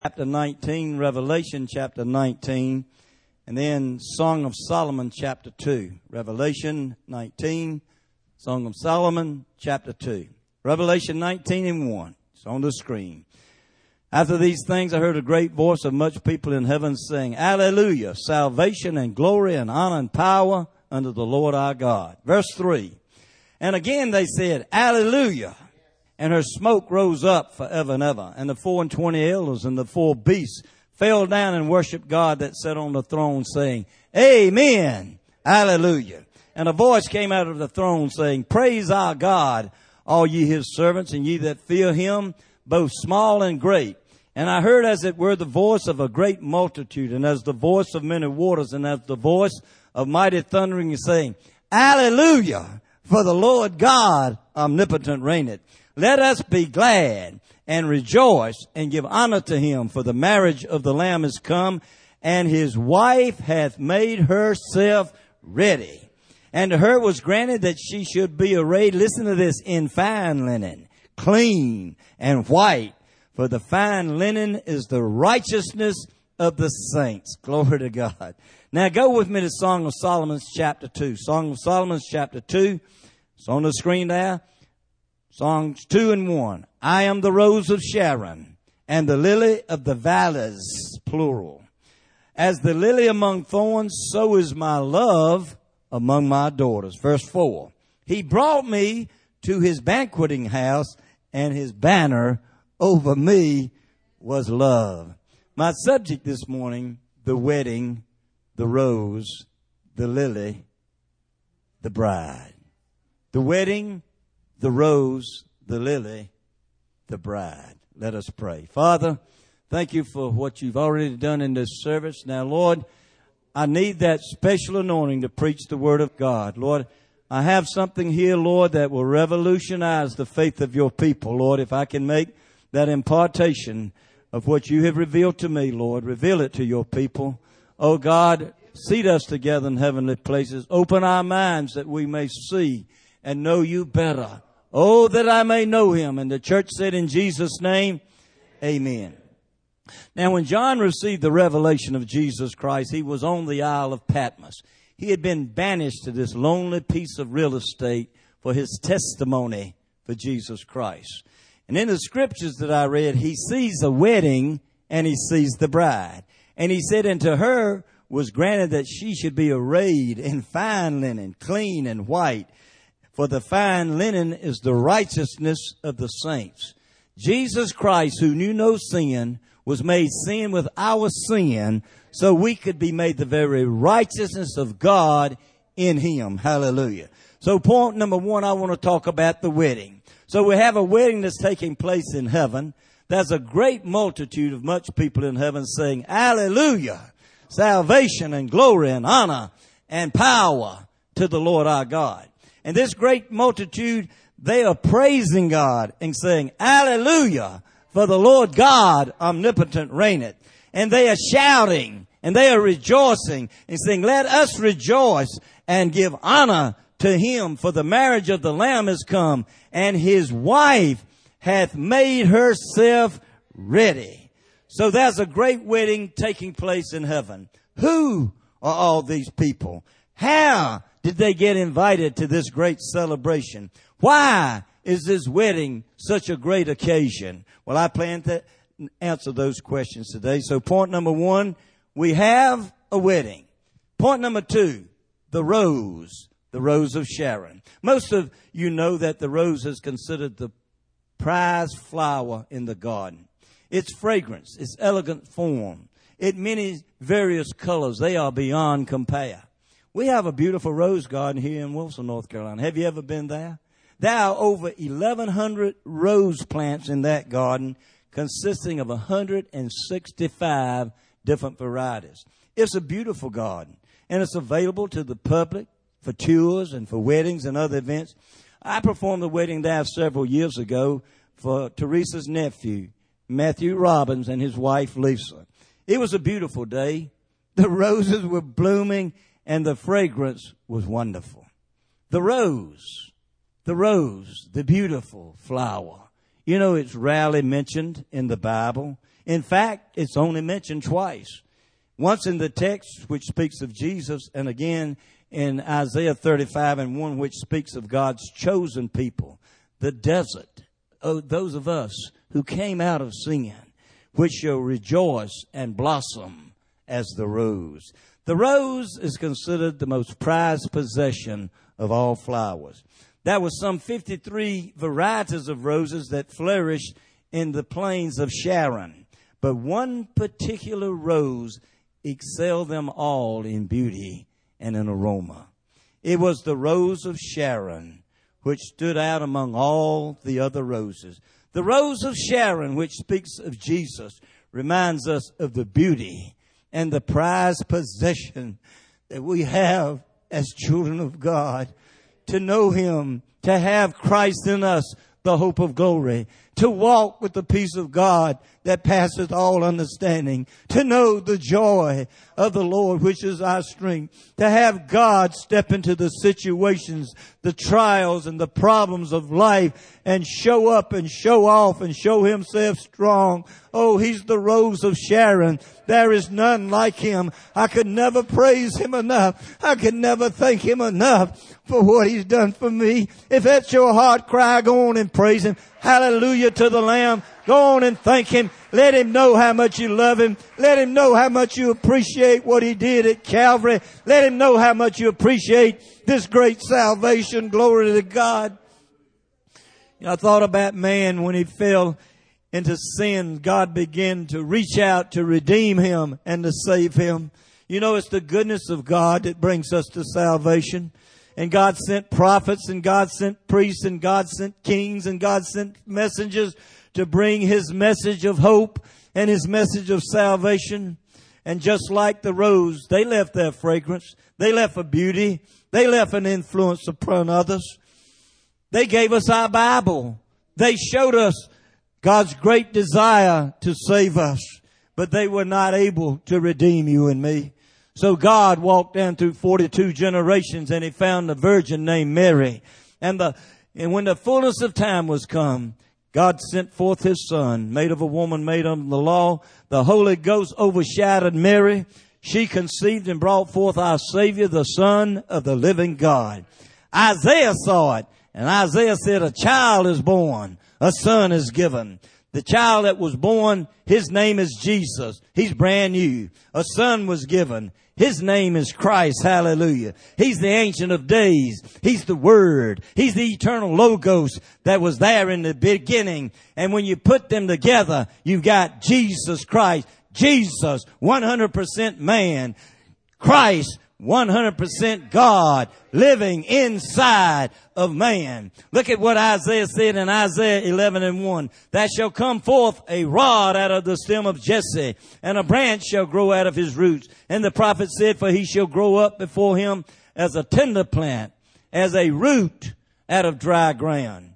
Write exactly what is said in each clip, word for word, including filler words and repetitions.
chapter nineteen, Revelation chapter nineteen, and then Song of Solomon chapter two. Revelation nineteen, Song of Solomon chapter two. Revelation nineteen and one. It's on the screen. After these things I heard a great voice of much people in heaven saying, Alleluia, salvation and glory and honor and power unto the Lord our God. Verse three. And again they said, Alleluia. And her smoke rose up forever and ever. And the four and twenty elders and the four beasts fell down and worshiped God that sat on the throne, saying, Amen, Alleluia. And a voice came out of the throne saying, Praise our God, all ye his servants, and ye that fear him, both small and great. And I heard as it were the voice of a great multitude, and as the voice of many waters, and as the voice of mighty thundering, saying, Alleluia, for the Lord God omnipotent reigneth. Let us be glad and rejoice and give honor to him, for the marriage of the Lamb is come, and his wife hath made herself ready. And to her was granted that she should be arrayed, listen to this, in fine linen, clean and white. For the fine linen is the righteousness of the saints. Glory to God. Now go with me to Song of Solomon chapter two. Song of Solomon chapter two. It's on the screen there. Songs two and one. I am the rose of Sharon and the lily of the valleys, plural. As the lily among thorns, so is my love among my daughters. Verse four. He brought me to his banqueting house, and his banner over me was love. My subject this morning, the wedding, the rose, the lily, the bride. The wedding, the rose, the lily, the bride. Let us pray. Father, thank you for what you've already done in this service. Now, Lord, I need that special anointing to preach the word of God. Lord, I have something here, Lord, that will revolutionize the faith of your people. Lord, if I can make that impartation of what you have revealed to me, Lord, reveal it to your people. Oh God, seat us together in heavenly places. Open our minds that we may see and know you better. Oh, that I may know him. And the church said in Jesus' name, amen. Now, when John received the revelation of Jesus Christ, he was on the Isle of Patmos. He had been banished to this lonely piece of real estate for his testimony for Jesus Christ. And in the scriptures that I read, he sees a wedding and he sees the bride. And he said, and to her was granted that she should be arrayed in fine linen, clean and white. For the fine linen is the righteousness of the saints. Jesus Christ, who knew no sin, was made sin with our sin, so we could be made the very righteousness of God in him. Hallelujah. So point number one, I want to talk about the wedding. So we have a wedding that's taking place in heaven. There's a great multitude of much people in heaven saying, Alleluia, salvation and glory and honor and power to the Lord our God. And this great multitude, they are praising God and saying, Alleluia, for the Lord God omnipotent reigneth. And they are shouting and they are rejoicing and saying, let us rejoice and give honor to him, for the marriage of the Lamb is come, and his wife hath made herself ready. So there's a great wedding taking place in heaven. Who are all these people? How did they get invited to this great celebration? Why is this wedding such a great occasion? Well, I plan to answer those questions today. So point number one, we have a wedding. Point number two, the rose, the rose of Sharon. Most of you know that the rose is considered the prized flower in the garden. Its fragrance, its elegant form, its many various colors, they are beyond compare. We have a beautiful rose garden here in Wilson, North Carolina. Have you ever been there? There are over eleven hundred rose plants in that garden, consisting of one hundred sixty-five different varieties. It's a beautiful garden, and it's available to the public for tours and for weddings and other events. I performed a wedding there several years ago for Teresa's nephew, Matthew Robbins, and his wife, Lisa. It was a beautiful day. The roses were blooming, and the fragrance was wonderful. The rose, the rose, the beautiful flower. You know, it's rarely mentioned in the Bible. In fact, it's only mentioned twice. Once in the text which speaks of Jesus, and again in Isaiah thirty-five and one, which speaks of God's chosen people, the desert, oh, those of us who came out of sin, which shall rejoice and blossom as the rose. The rose is considered the most prized possession of all flowers. There were some fifty-three varieties of roses that flourished in the plains of Sharon, but one particular rose excelled them all in beauty and in aroma. It was the rose of Sharon, which stood out among all the other roses. The rose of Sharon, which speaks of Jesus, reminds us of the beauty and the prized possession that we have as children of God. To know Him, to have Christ in us, the hope of glory, to walk with the peace of God that passeth all understanding, to know the joy of the Lord, which is our strength, to have God step into the situations, the trials and the problems of life and show up and show off and show Himself strong. Oh, He's the rose of Sharon. There is none like Him. I could never praise Him enough. I could never thank Him enough for what He's done for me. If that's your heart cry, go on and praise Him. Hallelujah to the Lamb. Go on and thank Him. Let Him know how much you love Him. Let Him know how much you appreciate what He did at Calvary. Let Him know how much you appreciate this great salvation. Glory to God. You know, I thought about man when he fell into sin. God began to reach out to redeem him and to save him. You know, it's the goodness of God that brings us to salvation. And God sent prophets, and God sent priests, and God sent kings, and God sent messengers to bring His message of hope and His message of salvation. And just like the rose, they left their fragrance. They left a beauty. They left an influence upon others. They gave us our Bible. They showed us God's great desire to save us. But they were not able to redeem you and me. So God walked down through forty-two generations, and He found a virgin named Mary. And the and when the fullness of time was come, God sent forth His Son, made of a woman, made under the law. The Holy Ghost overshadowed Mary. She conceived and brought forth our Savior, the Son of the living God. Isaiah saw it, and Isaiah said, a child is born, a son is given. The child that was born, his name is Jesus. He's brand new. A son was given. His name is Christ. Hallelujah. He's the Ancient of Days. He's the Word. He's the eternal Logos that was there in the beginning. And when you put them together, you've got Jesus Christ. Jesus, one hundred percent man. Christ, one hundred percent God, living inside of man. Look at what Isaiah said in Isaiah eleven and one. There shall come forth a rod out of the stem of Jesse, and a branch shall grow out of his roots. And the prophet said, for he shall grow up before him as a tender plant, as a root out of dry ground.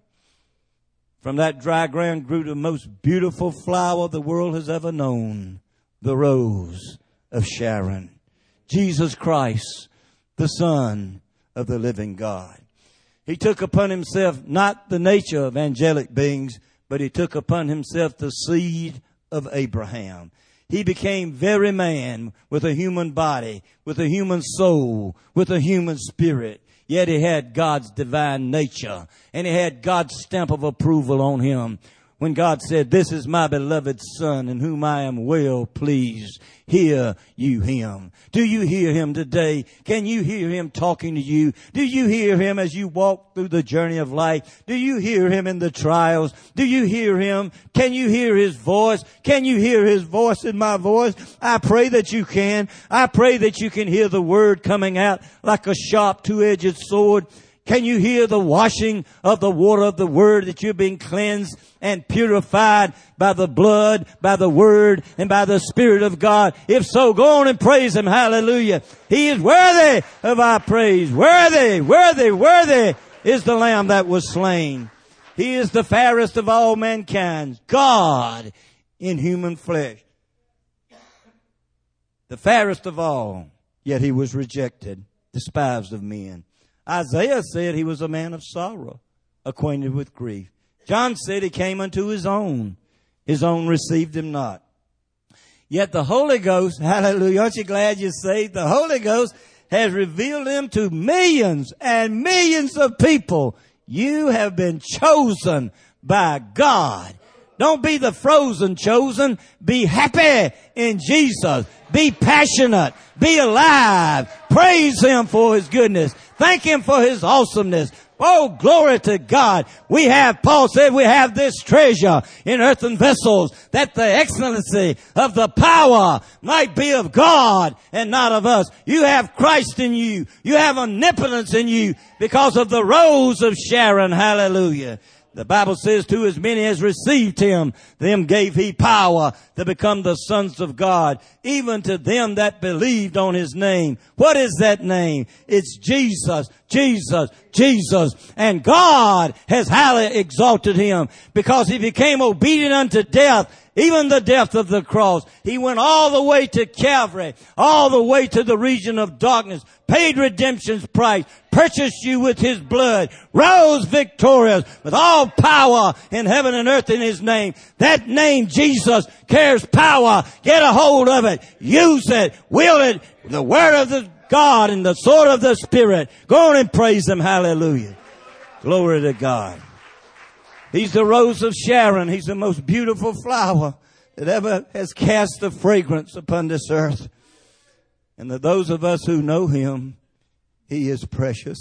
From that dry ground grew the most beautiful flower the world has ever known, the rose of Sharon. Jesus Christ, the Son of the living God. He took upon Himself not the nature of angelic beings, but He took upon Himself the seed of Abraham. He became very man with a human body, with a human soul, with a human spirit. Yet He had God's divine nature, and He had God's stamp of approval on Him. When God said, this is my beloved Son in whom I am well pleased. Hear you Him. Do you hear Him today? Can you hear Him talking to you? Do you hear Him as you walk through the journey of life? Do you hear Him in the trials? Do you hear Him? Can you hear His voice? Can you hear His voice in my voice? I pray that you can. I pray that you can hear the Word coming out like a sharp two-edged sword. Can you hear the washing of the water of the Word, that you're being cleansed and purified by the blood, by the Word, and by the Spirit of God? If so, go on and praise Him. Hallelujah. He is worthy of our praise. Worthy, worthy, worthy is the Lamb that was slain. He is the fairest of all mankind. God in human flesh. The fairest of all, yet He was rejected, despised of men. Isaiah said He was a man of sorrow, acquainted with grief. John said He came unto His own. His own received Him not. Yet the Holy Ghost, hallelujah, aren't you glad you're saved? The Holy Ghost has revealed them to millions and millions of people. You have been chosen by God. Don't be the frozen chosen. Be happy in Jesus. Be passionate. Be alive. Praise Him for His goodness. Thank Him for His awesomeness. Oh, glory to God. We have, Paul said, we have this treasure in earthen vessels, that the excellency of the power might be of God and not of us. You have Christ in you. You have omnipotence in you because of the rose of Sharon. Hallelujah. The Bible says, to as many as received Him, them gave He power to become the sons of God, even to them that believed on His name. What is that name? It's Jesus, Jesus, Jesus. And God has highly exalted Him because He became obedient unto death, even the death of the cross. He went all the way to Calvary, all the way to the region of darkness, paid redemption's price, purchased you with His blood, rose victorious with all power in heaven and earth in His name. That name, Jesus, carries power. Get a hold of it. Use it. Wield it. The word of the God and the sword of the Spirit. Go on and praise Him. Hallelujah. Glory to God. He's the rose of Sharon. He's the most beautiful flower that ever has cast a fragrance upon this earth. And to those of us who know Him, He is precious.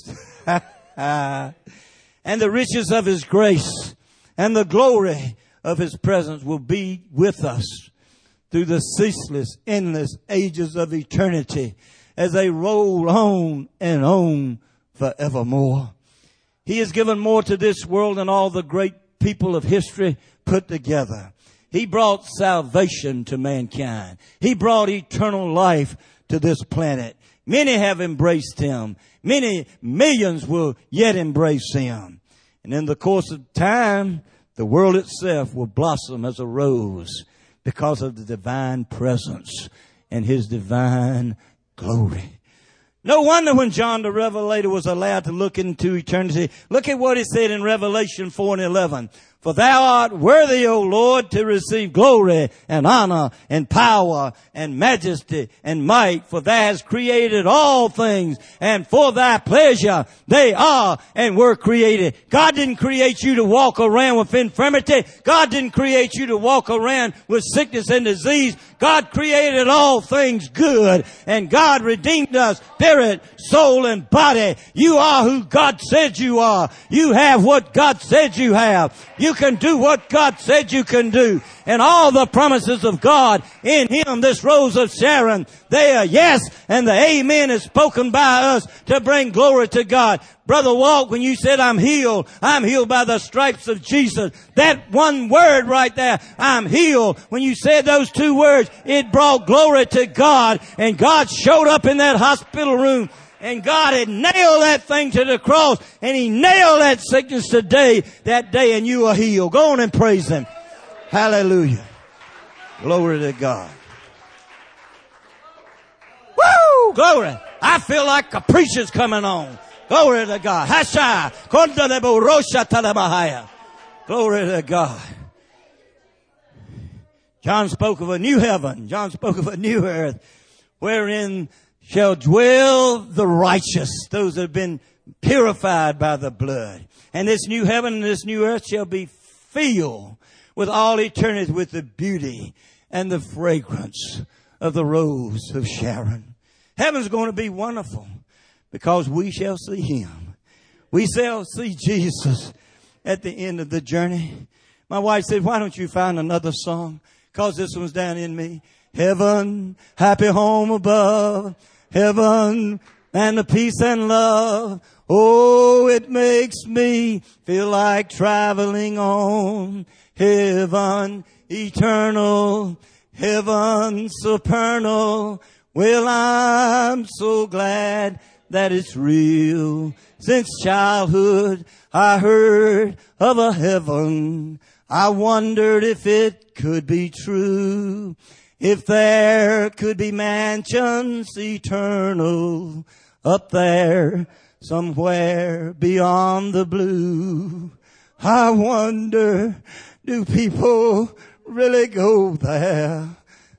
And the riches of His grace and the glory of His presence will be with us through the ceaseless, endless ages of eternity as they roll on and on forevermore. He has given more to this world than all the great people of history put together. He brought salvation to mankind. He brought eternal life to this planet. Many have embraced Him. Many millions will yet embrace Him. And in the course of time, the world itself will blossom as a rose because of the divine presence and His divine glory. No wonder when John the Revelator was allowed to look into eternity. Look at what he said in Revelation four and eleven. For thou art worthy, O Lord, to receive glory and honor and power and majesty and might. For thou hast created all things, and for thy pleasure they are and were created. God didn't create you to walk around with infirmity. God didn't create you to walk around with sickness and disease. God created all things good, and God redeemed us, spirit, soul, and body. You are who God said you are. You have what God said you have. You can do what God said you can do. And all the promises of God in Him, this rose of Sharon, they are yes, and the amen is spoken by us to bring glory to God. Brother Walt, when you said, I'm healed, I'm healed by the stripes of Jesus. That one word right there, I'm healed. When you said those two words, it brought glory to God. And God showed up in that hospital room. And God had nailed that thing to the cross. And He nailed that sickness today, that day, and you are healed. Go on and praise Him. Hallelujah. Glory to God. Woo! Glory. I feel like a preacher's coming on. Glory to God. Hasha. Glory to God. John spoke of a new heaven. John spoke of a new earth wherein shall dwell the righteous, those that have been purified by the blood. And this new heaven and this new earth shall be filled with all eternity with the beauty and the fragrance of the rose of Sharon. Heaven's going to be wonderful because we shall see Him. We shall see Jesus at the end of the journey. My wife said, why don't you find another song? Because this one's down in me. Heaven, happy home above. Heaven and the peace and love. Oh, it makes me feel like traveling on. Heaven eternal. Heaven supernal. Well, I'm so glad that it's real. Since childhood I heard of a heaven. I wondered if it could be true. If there could be mansions eternal up there somewhere beyond the blue. I wonder, do people really go there?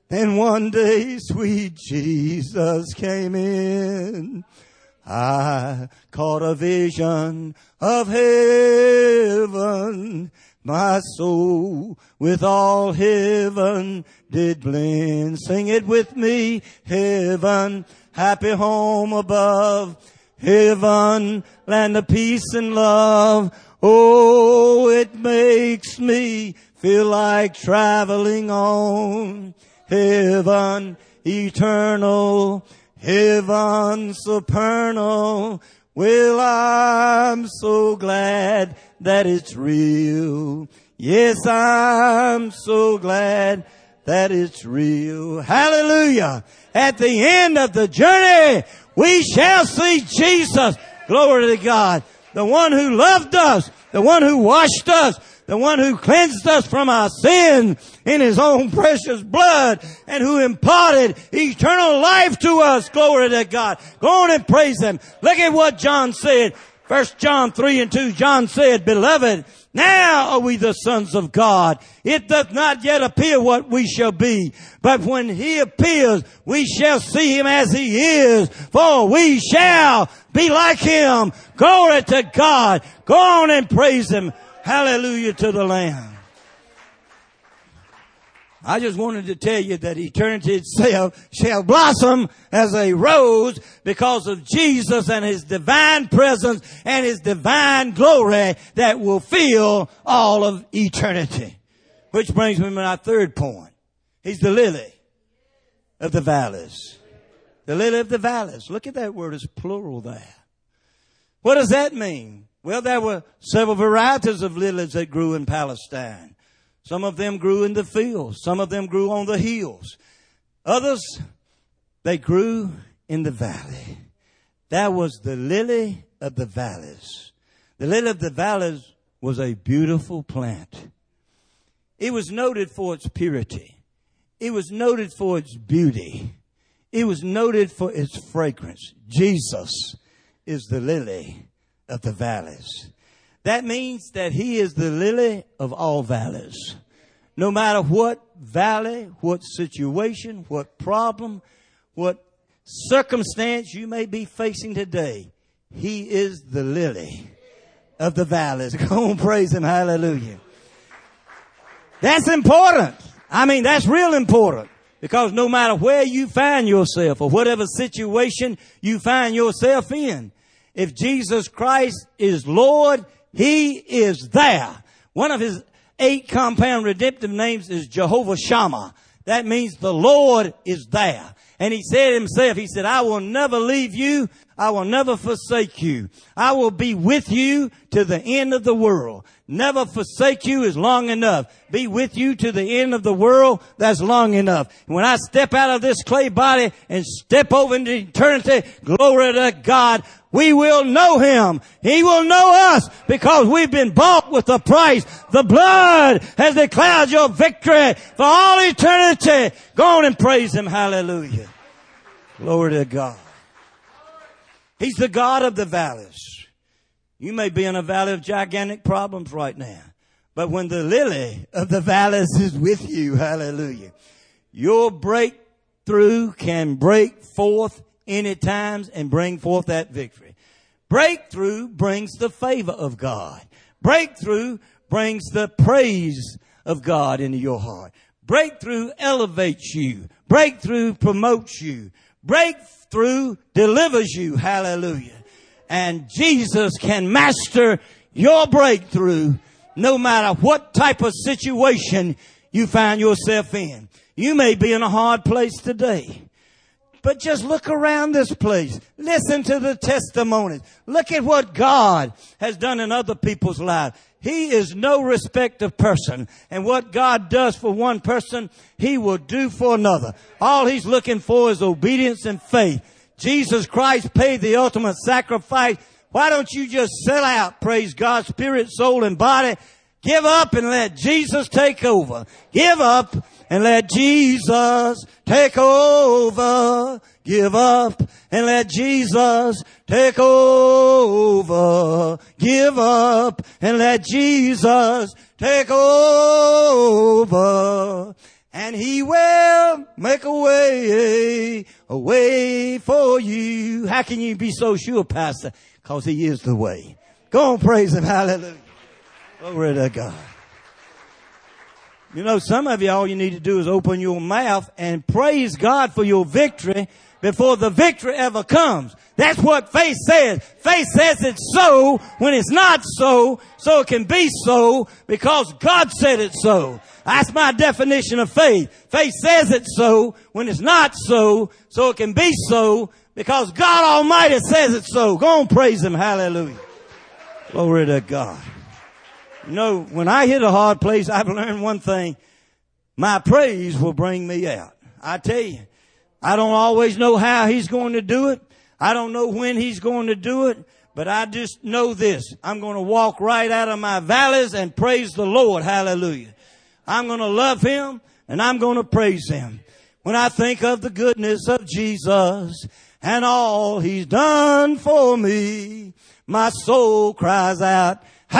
Then one day sweet Jesus came in. I caught a vision of heaven. My soul with all heaven did blend. Sing it with me. Heaven, happy home above. Heaven, land of peace and love. Oh, it makes me feel like traveling on. Heaven, eternal. Heaven, supernal. Well, I'm so glad that it's real. Yes, I'm so glad that it's real. Hallelujah. At the end of the journey, we shall see Jesus. Glory to God. The one who loved us, the one who washed us, the one who cleansed us from our sin in His own precious blood, and who imparted eternal life to us. Glory to God. Go on and praise Him. Look at what John said. First John three and two, John said, Beloved, now are we the sons of God. It doth not yet appear what we shall be, but when He appears, we shall see Him as He is, for we shall be like Him. Glory to God. Go on and praise Him. Hallelujah to the Lamb. I just wanted to tell you that eternity itself shall blossom as a rose because of Jesus and His divine presence and His divine glory that will fill all of eternity. Which brings me to my third point. He's the lily of the valleys. The lily of the valleys. Look at that word. It's plural there. What does that mean? Well, there were several varieties of lilies that grew in Palestine. Some of them grew in the fields. Some of them grew on the hills. Others, they grew in the valley. That was the lily of the valleys. The lily of the valleys was a beautiful plant. It was noted for its purity. It was noted for its beauty. It was noted for its fragrance. Jesus is the lily of the valleys. That means that He is the lily of all valleys. No matter what valley, what situation, what problem, what circumstance you may be facing today, He is the lily of the valleys. Go on, praise Him. Hallelujah. That's important. I mean, that's real important. Because no matter where you find yourself or whatever situation you find yourself in, if Jesus Christ is Lord, He is there. One of His eight compound redemptive names is Jehovah Shammah. That means the Lord is there. And He said Himself, He said, I will never leave you. I will never forsake you. I will be with you to the end of the world. Never forsake you is long enough. Be with you to the end of the world. That's long enough. When I step out of this clay body and step over into eternity, glory to God, we will know Him. He will know us because we've been bought with a price. The blood has declared your victory for all eternity. Go on and praise Him. Hallelujah. Glory to God. He's the God of the valleys. You may be in a valley of gigantic problems right now. But when the lily of the valleys is with you, hallelujah, your breakthrough can break forth any times and bring forth that victory. Breakthrough brings the favor of God. Breakthrough brings the praise of God into your heart. Breakthrough elevates you. Breakthrough promotes you. Breakthrough delivers you. Hallelujah. And Jesus can master your breakthrough no matter what type of situation you find yourself in. You may be in a hard place today. But just look around this place. Listen to the testimonies. Look at what God has done in other people's lives. He is no respect of person. And what God does for one person, He will do for another. All He's looking for is obedience and faith. Jesus Christ paid the ultimate sacrifice. Why don't you just sell out, praise God, spirit, soul, and body? Give up and let Jesus take over. Give up and let Jesus take over. Give up and let Jesus take over. Give up and let Jesus take over. and He will make a way, a way for you. How can you be so sure, Pastor? Because He is the way. Go on, praise Him. Hallelujah. Glory to God. You know, some of you, all you need to do is open your mouth and praise God for your victory before the victory ever comes. That's what faith says. Faith says it's so when it's not so, so it can be so because God said it's so. That's my definition of faith. Faith says it's so when it's not so, so it can be so because God Almighty says it's so. Go on, praise Him. Hallelujah. Glory to God. You know, when I hit a hard place, I've learned one thing. My praise will bring me out. I tell you, I don't always know how He's going to do it. I don't know when He's going to do it. But I just know this. I'm going to walk right out of my valleys and praise the Lord. Hallelujah. I'm going to love Him and I'm going to praise Him. When I think of the goodness of Jesus and all He's done for me, my soul cries out,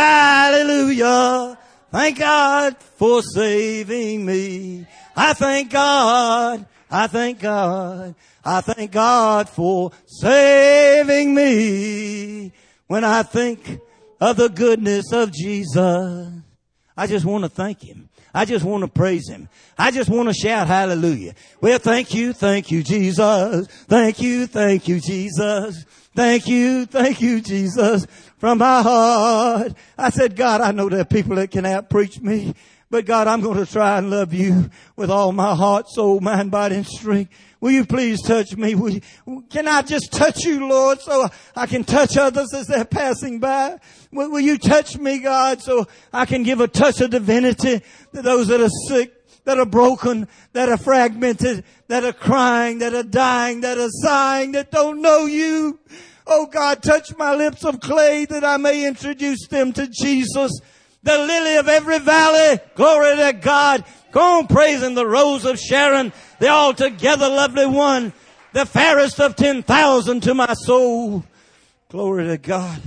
hallelujah. Thank God for saving me. I thank God. I thank God. I thank God for saving me. When I think of the goodness of Jesus, I just want to thank Him. I just want to praise Him. I just want to shout hallelujah. Well, thank you, thank you, Jesus. Thank you, thank you, Jesus. Thank you, thank you, Jesus. From my heart, I said, God, I know there are people that can out-preach me, but God, I'm going to try and love you with all my heart, soul, mind, body, and strength. Will you please touch me? Will you, can I just touch you, Lord, so I can touch others as they're passing by? Will, will you touch me, God, so I can give a touch of divinity to those that are sick, that are broken, that are fragmented, that are crying, that are dying, that are sighing, that don't know you? Oh God, touch my lips of clay that I may introduce them to Jesus, the lily of every valley. Glory to God. Go on praising the rose of Sharon, the altogether lovely one, the fairest of ten thousand to my soul. Glory to God.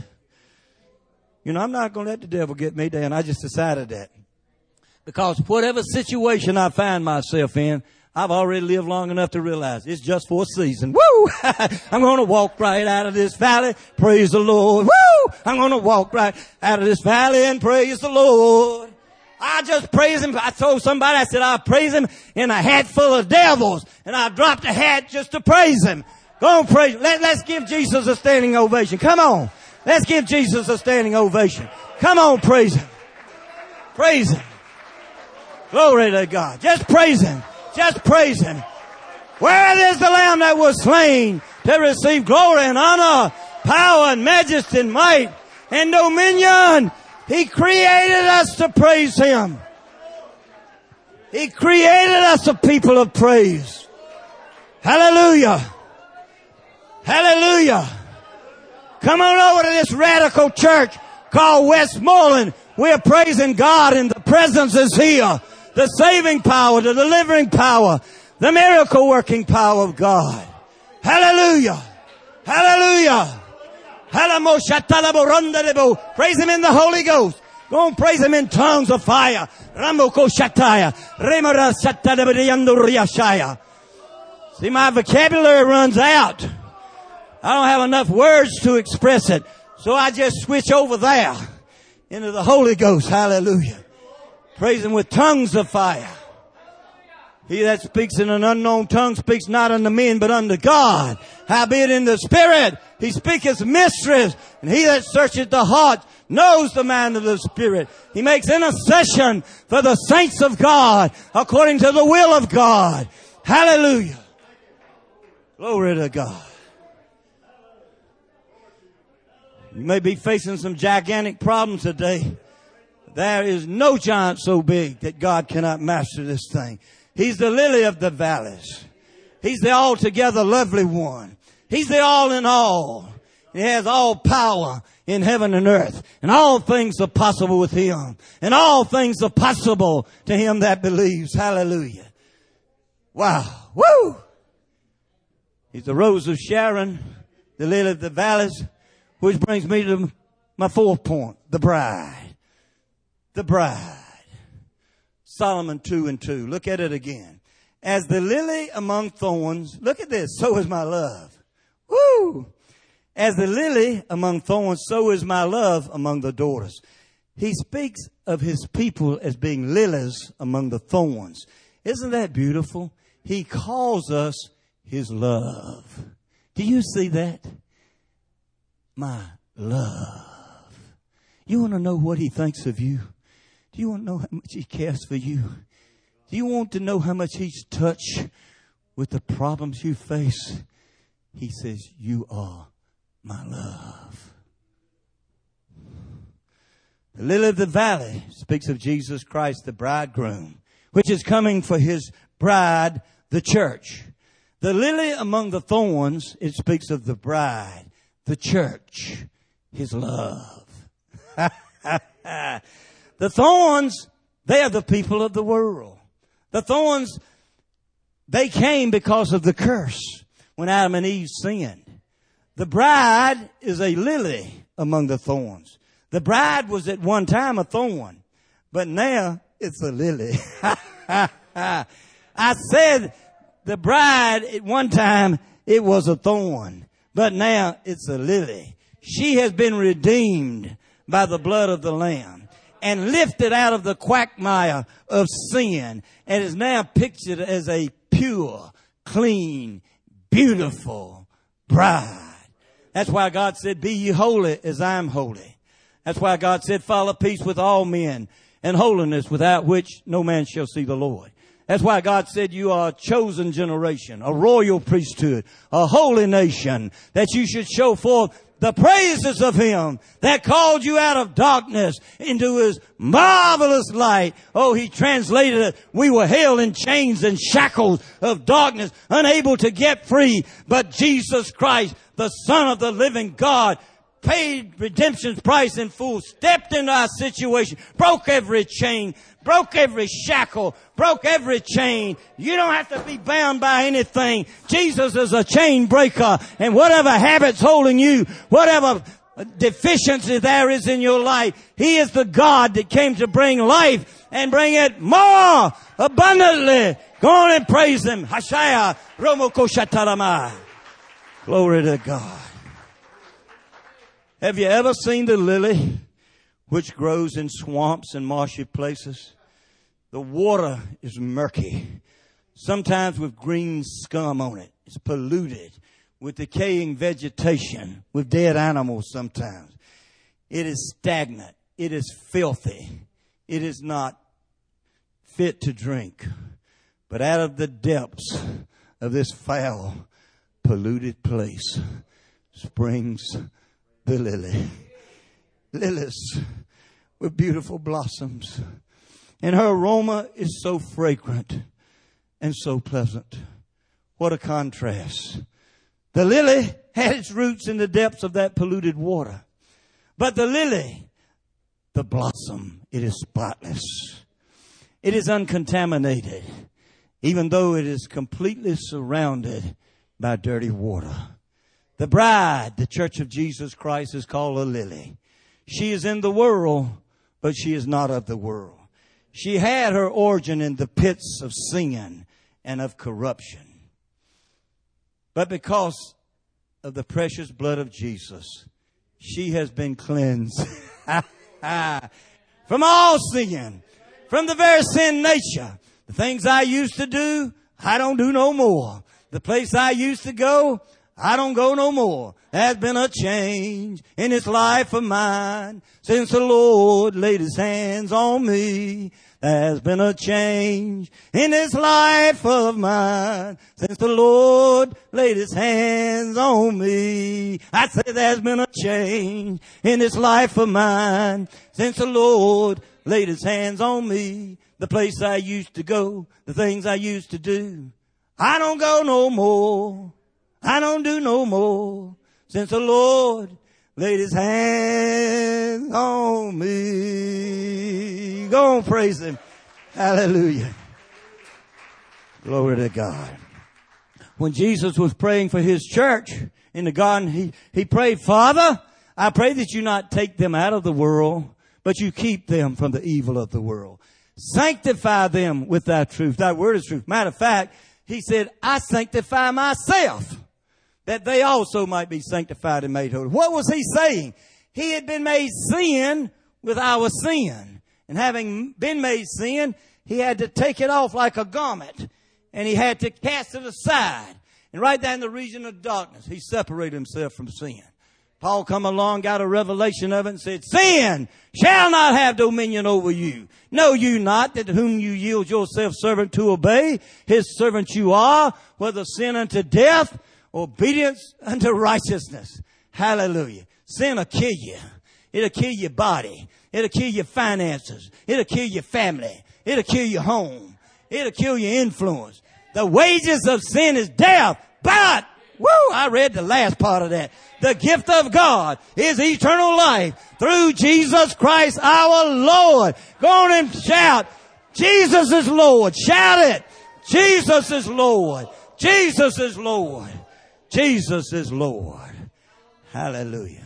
You know, I'm not going to let the devil get me down. I just decided that. Because whatever situation I find myself in, I've already lived long enough to realize it's just for a season. Woo! I'm going to walk right out of this valley. Praise the Lord. Woo! I'm going to walk right out of this valley and praise the Lord. I just praise Him. I told somebody, I said, I praise Him in a hat full of devils. And I dropped a hat just to praise Him. Go on, praise Him. Let, let's give Jesus a standing ovation. Come on. Let's give Jesus a standing ovation. Come on, praise Him. Praise Him. Glory to God. Just praise Him. Just praise Him. Where is the Lamb that was slain to receive glory and honor, power and majesty and might and dominion? He created us to praise Him. He created us a people of praise. Hallelujah. Hallelujah. Come on over to this radical church called Westmoreland. We're praising God and the presence is here. The saving power, the delivering power, the miracle working power of God. Hallelujah. Hallelujah. Praise Him in the Holy Ghost. Go and praise Him in tongues of fire. See, my vocabulary runs out. I don't have enough words to express it. So I just switch over there into the Holy Ghost. Hallelujah. Praise Him with tongues of fire. He that speaks in an unknown tongue speaks not unto men, but unto God. Howbeit in the Spirit, He speaketh mysteries. And He that searcheth the heart knows the mind of the Spirit. He makes intercession for the saints of God according to the will of God. Hallelujah. Glory to God. You may be facing some gigantic problems today. There is no giant so big that God cannot master this thing. He's the lily of the valleys. He's the altogether lovely one. He's the all in all. He has all power in heaven and earth. And all things are possible with Him. And all things are possible to him that believes. Hallelujah. Wow. Woo! He's the rose of Sharon, the lily of the valleys, which brings me to my fourth point, the bride. The bride. Solomon two and two. Look at it again. As the lily among thorns, look at this, so is my love. Woo! As the lily among thorns, so is my love among the daughters. He speaks of his people as being lilies among the thorns. Isn't that beautiful? He calls us his love. Do you see that? My love. You want to know what he thinks of you? Do you want to know how much he cares for you? Do you want to know how much he's touched with the problems you face? He says, you are my love. The lily of the valley speaks of Jesus Christ, the bridegroom, which is coming for his bride, the church. The lily among the thorns, it speaks of the bride, the church, his love. The thorns, they are the people of the world. The thorns, they came because of the curse when Adam and Eve sinned. The bride is a lily among the thorns. The bride was at one time a thorn, but now it's a lily. I said the bride at one time it was a thorn, but now it's a lily. She has been redeemed by the blood of the Lamb and lifted out of the quagmire of sin and is now pictured as a pure, clean, beautiful bride. That's why God said, be ye holy as I am holy. That's why God said, follow peace with all men and holiness without which no man shall see the Lord. That's why God said you are a chosen generation, a royal priesthood, a holy nation, that you should show forth the praises of him that called you out of darkness into his marvelous light. Oh, he translated it. We were held in chains and shackles of darkness, unable to get free. But Jesus Christ, the Son of the living God, paid redemption's price in full, stepped into our situation, broke every chain, broke every shackle, broke every chain. You don't have to be bound by anything. Jesus is a chain breaker, and whatever habit's holding you, whatever deficiency there is in your life, he is the God that came to bring life and bring it more abundantly. Go on and praise him. Hashaya Romoko Shatarama. Glory to God. Have you ever seen the lily which grows in swamps and marshy places? The water is murky, sometimes with green scum on it. It's polluted with decaying vegetation, with dead animals sometimes. It is stagnant. It is filthy. It is not fit to drink. But out of the depths of this foul, polluted place springs the lily. Lilies with beautiful blossoms. And her aroma is so fragrant and so pleasant. What a contrast. The lily had its roots in the depths of that polluted water. But the lily, the blossom, it is spotless. It is uncontaminated, even though it is completely surrounded by dirty water. The bride, the church of Jesus Christ, is called a lily. She is in the world, but she is not of the world. She had her origin in the pits of sin and of corruption. But because of the precious blood of Jesus, she has been cleansed from all sin, from the very sin nature. The things I used to do, I don't do no more. The place I used to go, I don't go no more. There's been a change in this life of mine since the Lord laid his hands on me. There's been a change in this life of mine since the Lord laid his hands on me. I say there's been a change in this life of mine since the Lord laid his hands on me. The place I used to go, the things I used to do, I don't go no more. I don't do no more since the Lord laid his hands on me. Go on, praise him. Hallelujah. Glory to God. When Jesus was praying for his church in the garden, he, he prayed, Father, I pray that you not take them out of the world, but you keep them from the evil of the world. Sanctify them with thy truth. Thy word is truth. Matter of fact, he said, I sanctify myself, that they also might be sanctified and made holy. What was he saying? He had been made sin with our sin. And having been made sin, he had to take it off like a garment. And he had to cast it aside. And right there in the region of darkness, he separated himself from sin. Paul come along, got a revelation of it and said, sin shall not have dominion over you. Know you not that whom you yield yourself servant to obey, his servant you are, whether sin unto death, obedience unto righteousness. Hallelujah. Sin will kill you. It'll kill your body. It'll kill your finances. It'll kill your family. It'll kill your home. It'll kill your influence. The wages of sin is death, but woo! I read the last part of that. The gift of God is eternal life through Jesus Christ our Lord. Go on and shout, Jesus is Lord. Shout it. Jesus is Lord. Jesus is Lord. Jesus is Lord. Hallelujah.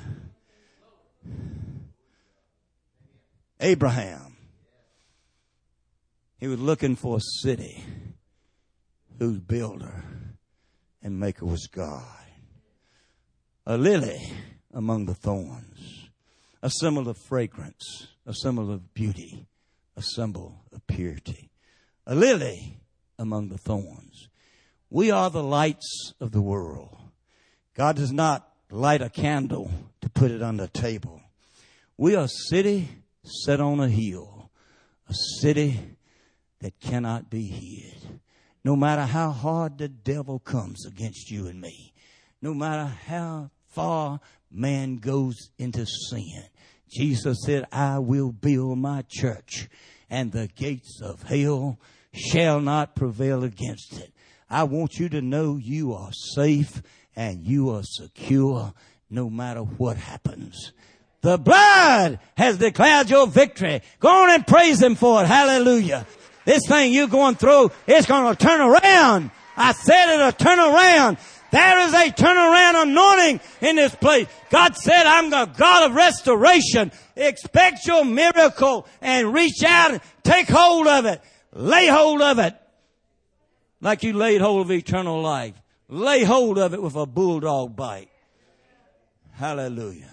Abraham, he was looking for a city whose builder and maker was God. A lily among the thorns, a symbol of fragrance, a symbol of beauty, a symbol of purity. A lily among the thorns. We are the lights of the world. God does not light a candle to put it on the table. We are a city set on a hill, a city that cannot be hid. No matter how hard the devil comes against you and me, no matter how far man goes into sin, Jesus said, I will build my church, and the gates of hell shall not prevail against it. I want you to know you are safe and you are secure no matter what happens. The blood has declared your victory. Go on and praise him for it. Hallelujah. This thing you're going through, it's going to turn around. I said it'll turn around. There is a turnaround anointing in this place. God said, I'm the God of restoration. Expect your miracle and reach out and take hold of it. Lay hold of it. Like you laid hold of eternal life. Lay hold of it with a bulldog bite. Hallelujah.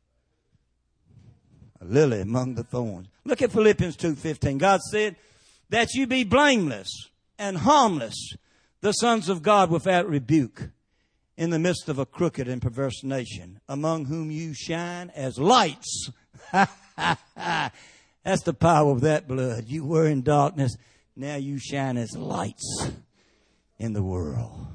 A lily among the thorns. Look at Philippians two fifteen. God said that you be blameless and harmless, the sons of God without rebuke, in the midst of a crooked and perverse nation, among whom you shine as lights. That's the power of that blood. You were in darkness. Now you shine as lights in the world.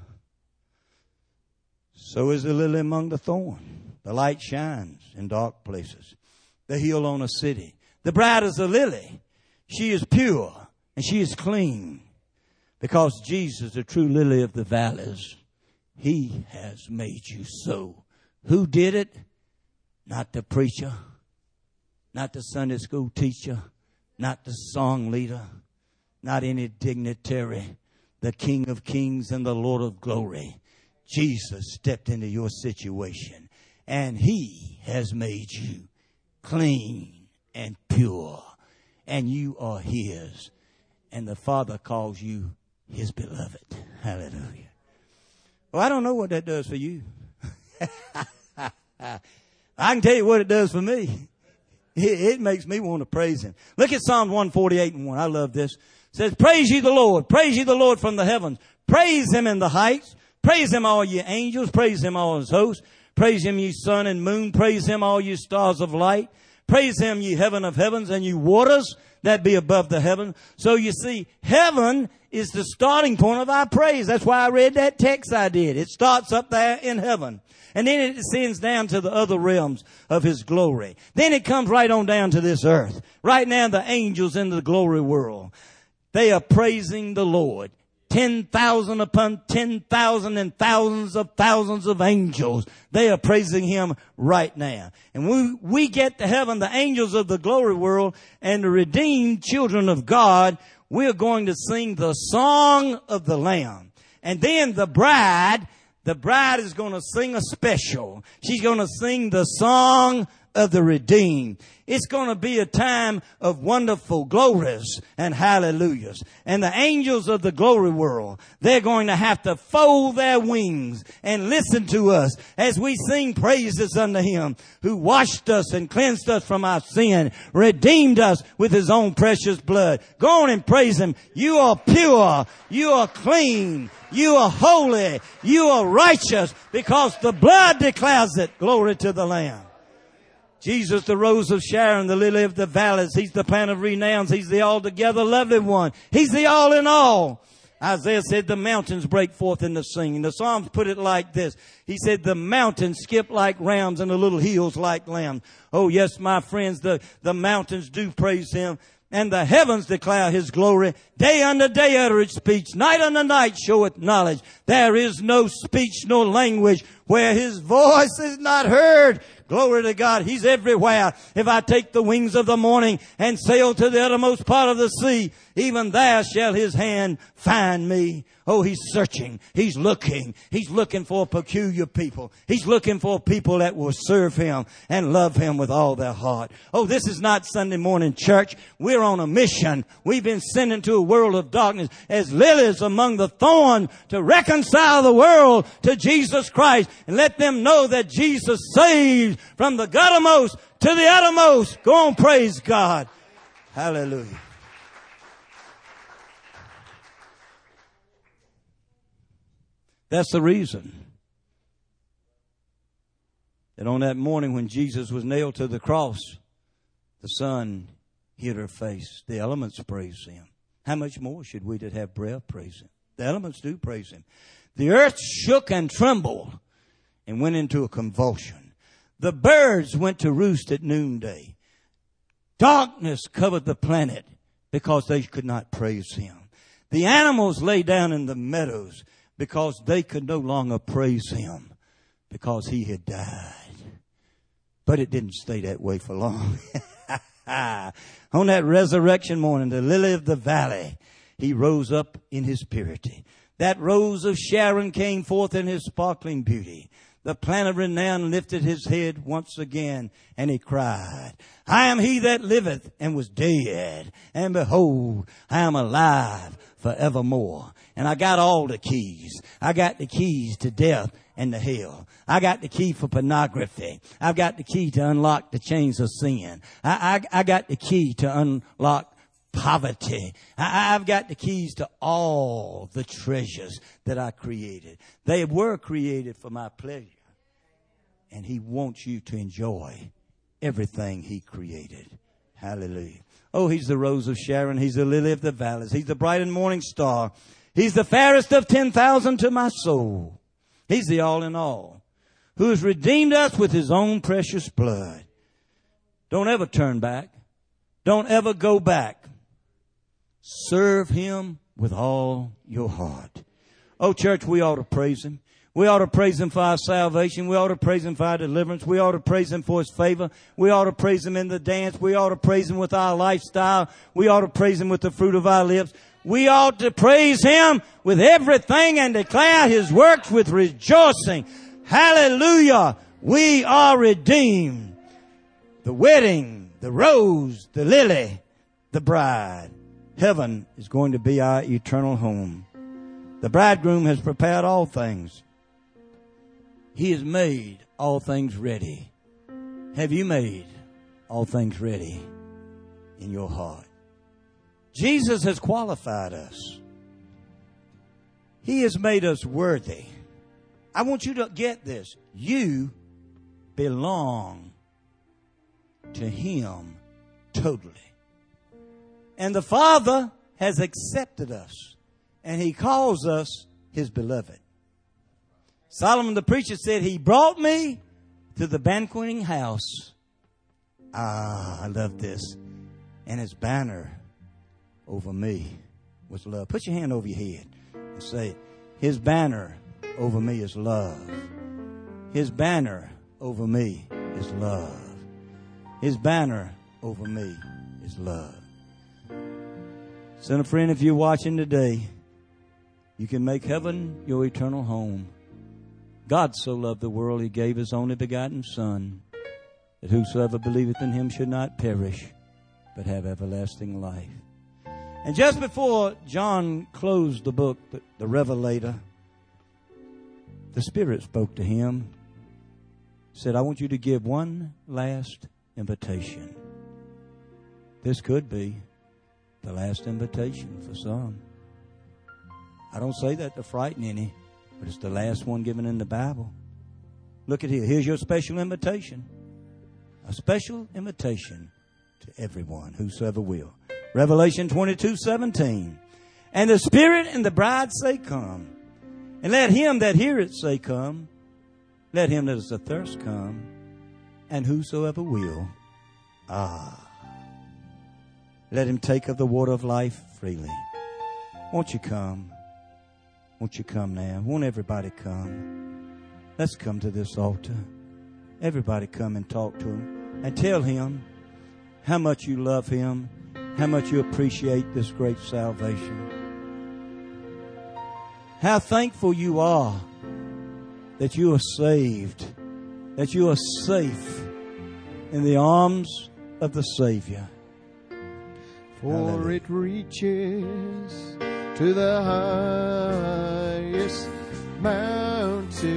So is the lily among the thorn. The light shines in dark places. The hill on a city. The bride is a lily. She is pure and she is clean. Because Jesus, the true lily of the valleys, he has made you so. Who did it? Not the preacher. Not the Sunday school teacher. Not the song leader. Not any dignitary. The King of Kings and the Lord of Glory. Jesus stepped into your situation. And he has made you clean and pure. And you are his. And the Father calls you his beloved. Hallelujah. Well, I don't know what that does for you. I can tell you what it does for me. It, it makes me want to praise him. Look at Psalm one forty-eight and one. I love this. It says, praise ye the Lord. Praise ye the Lord from the heavens. Praise him in the heights. Praise him, all ye angels. Praise him, all his hosts. Praise him, ye sun and moon. Praise him, all ye stars of light. Praise him, ye heaven of heavens, and ye waters that be above the heaven. So you see, heaven is the starting point of our praise. That's why I read that text I did. It starts up there in heaven. And then it descends down to the other realms of his glory. Then it comes right on down to this earth. Right now, the angels in the glory world, they are praising the Lord. Ten thousand upon ten thousand and thousands of thousands of angels. They are praising him right now. And we, we get to heaven, the angels of the glory world and the redeemed children of God, we're going to sing the song of the Lamb. And then the bride, the bride is going to sing a special. She's going to sing the song of the redeemed. It's going to be a time of wonderful glories and hallelujahs. And the angels of the glory world, they're going to have to fold their wings and listen to us as we sing praises unto Him who washed us and cleansed us from our sin, redeemed us with His own precious blood. Go on and praise Him. You are pure. You are clean. You are holy. You are righteous because the blood declares it. Glory to the Lamb. Jesus, the rose of Sharon, the lily of the valleys. He's the plant of renown. He's the altogether lovely one. He's the all in all. Isaiah said the mountains break forth into singing. The Psalms put it like this. He said the mountains skip like rams and the little hills like lambs. Oh yes, my friends, the, the mountains do praise Him. And the heavens declare His glory. Day unto day uttereth speech. Night unto night showeth knowledge. There is no speech nor language where His voice is not heard. Glory to God. He's everywhere. If I take the wings of the morning and sail to the uttermost part of the sea, even there shall His hand find me. Oh, He's searching. He's looking. He's looking for peculiar people. He's looking for people that will serve Him and love Him with all their heart. Oh, this is not Sunday morning church. We're on a mission. We've been sent into a world of darkness as lilies among the thorns to reconcile the world to Jesus Christ and let them know that Jesus saves from the guttermost to the uttermost. Go on, praise God. Hallelujah. That's the reason that on that morning when Jesus was nailed to the cross, the sun hid her face. The elements praised Him. How much more should we that have breath praise Him? The elements do praise Him. The earth shook and trembled and went into a convulsion. The birds went to roost at noonday. Darkness covered the planet because they could not praise Him. The animals lay down in the meadows because they could no longer praise Him because He had died. But it didn't stay that way for long. On that resurrection morning, the lily of the valley, He rose up in His purity. That rose of Sharon came forth in His sparkling beauty. The plant of renown lifted His head once again, and He cried, I am He that liveth and was dead, and behold, I am alive forevermore. And I got all the keys. I got the keys to death and to hell. I got the key for pornography. I've got the key to unlock the chains of sin. I, I, I got the key to unlock poverty. I, I've got the keys to all the treasures that I created. They were created for my pleasure. And He wants you to enjoy everything He created. Hallelujah. Oh, He's the rose of Sharon. He's the lily of the valleys. He's the bright and morning star. He's the fairest of ten thousand to my soul. He's the all in all, who has redeemed us with His own precious blood. Don't ever turn back. Don't ever go back. Serve Him with all your heart. Oh, church, we ought to praise Him. We ought to praise Him for our salvation. We ought to praise Him for our deliverance. We ought to praise Him for His favor. We ought to praise Him in the dance. We ought to praise Him with our lifestyle. We ought to praise Him with the fruit of our lips. We ought to praise Him with everything and declare His works with rejoicing. Hallelujah. We are redeemed. The wedding, the rose, the lily, the bride. Heaven is going to be our eternal home. The bridegroom has prepared all things. He has made all things ready. Have you made all things ready in your heart? Jesus has qualified us. He has made us worthy. I want you to get this. You belong to Him totally. And the Father has accepted us. And He calls us His beloved. Solomon the preacher said, He brought me to the banqueting house. Ah, I love this. And His banner over me was love. Put your hand over your head and say, His banner over me is love. His banner over me is love. His banner over me is love. Son of friend, if you're watching today, you can make heaven your eternal home. God so loved the world, He gave His only begotten Son, that whosoever believeth in him should not perish, but have everlasting life. And just before John closed the book, the, the Revelator, the Spirit spoke to him, said, I want you to give one last invitation. This could be the last invitation for some. I don't say that to frighten any, but it's the last one given in the Bible. Look at here. Here's your special invitation. A special invitation to everyone, whosoever will. Revelation twenty-two seventeen. And the Spirit and the bride say, come. And let him that heareth say, come. Let him that is athirst come. And whosoever will, ah, let him take of the water of life freely. Won't you come? Won't you come now? Won't everybody come? Let's come to this altar. Everybody come and talk to him and tell him how much you love him, how much you appreciate this great salvation. How thankful you are that you are saved, that you are safe in the arms of the Savior. For Hallelujah. It reaches to the highest mountain,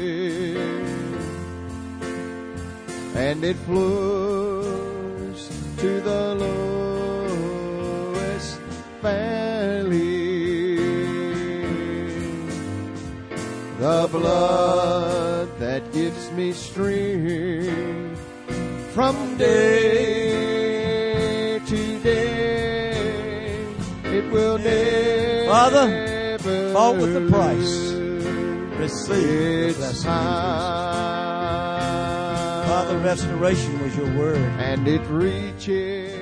and it flows to the lowest valley. The blood that gives me strength from day to day, it will never, Father, bought with the price. Receive its the blessing. time. Father, restoration was your word. And it reaches